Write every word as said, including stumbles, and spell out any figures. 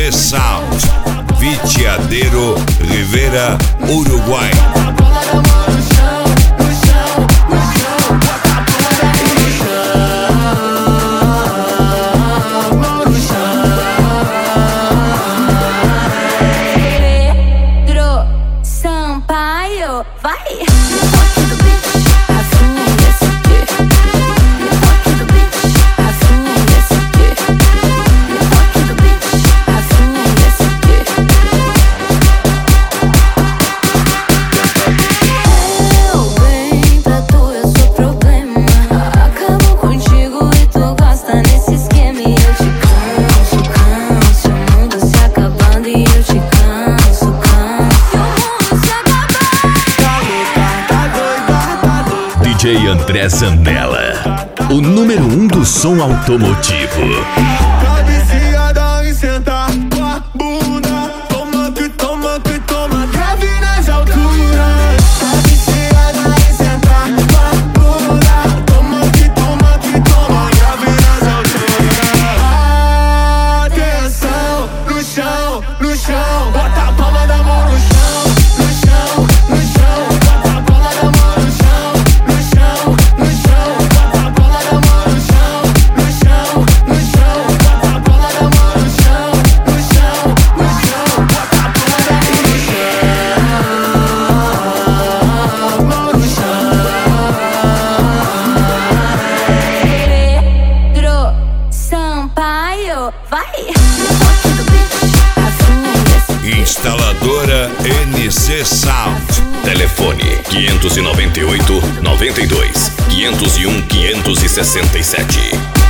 C Sound, Vitiadeiro, Rivera, Uruguai. Pedro Sampaio, vai! D J André Zanella, o número um do som automotivo. Tá viciada em sentar com a bunda, toma que toma que toma, grave nas alturas. Tá viciada em sentar com a bunda, toma que toma que toma, grave nas alturas. Atenção, no chão, no chão, bota a palma da mão no chão, no chão, no chão, bota a palma da mão no chão, no chão, no chão, bota a palma da mão no chão, no chão, no chão, bota a palma da mão no chão, no chão, no chão, bota a palma da mão no chão, mão no chão. Pedro Sampaio, vai! Instaladora N C Sound. Telefone quinhentos e noventa e oito, noventa e dois, quinhentos e um, quinhentos e sessenta e sete.